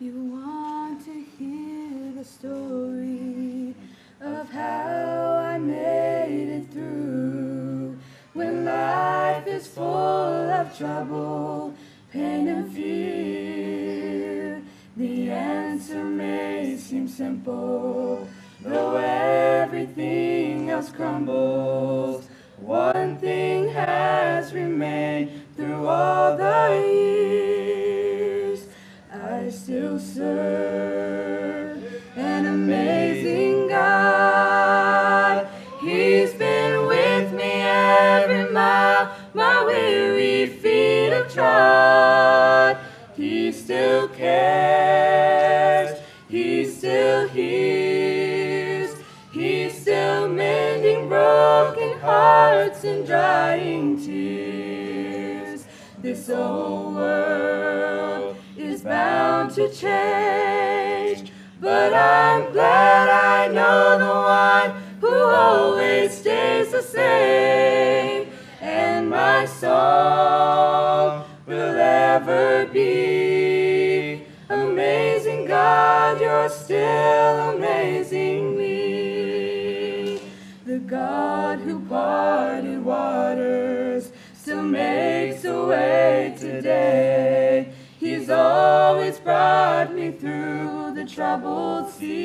You want to hear the story of how I made it through when life is full of trouble, pain and fear. The answer may seem simple, though everything else crumbles. One thing has remained through all the years. I still serve an amazing God. He's been with me every mile my weary feet have trod. He still cares, He still hears, He's still mending broken hearts and drying tears. This old world is bound to change, but I'm glad I know the one who always stays the same, and my song will ever be, amazing God, you're still amazing me. The God who parted waters still makes a way today. He's always brought me through the troubled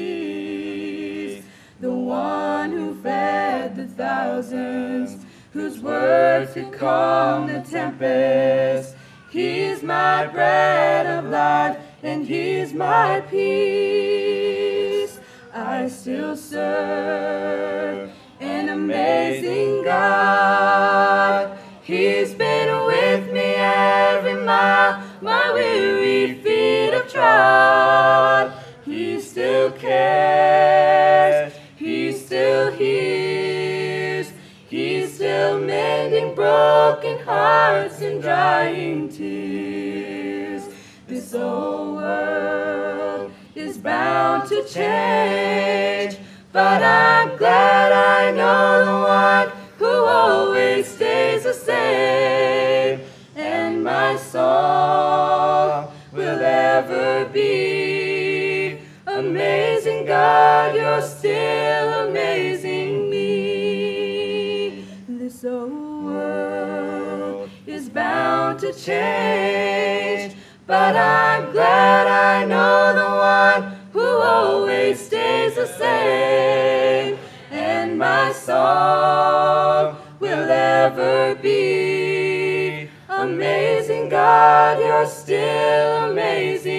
seas. The one who fed the thousands, whose words could calm the tempest. He's my bread of life, and He's my peace. I still serve an amazing God. He's been with me every mile my weary feet have trod. He still cares, He still hears, He's still mending broken hearts and drying tears. This old world is bound to change, but I'm glad I know the one who always stays the same, and my song will ever be, amazing God, you're still amazing me. This old world is bound to change, but I'm glad I know the one who always stays the same, and my song will ever be, amazing God, you're still amazing.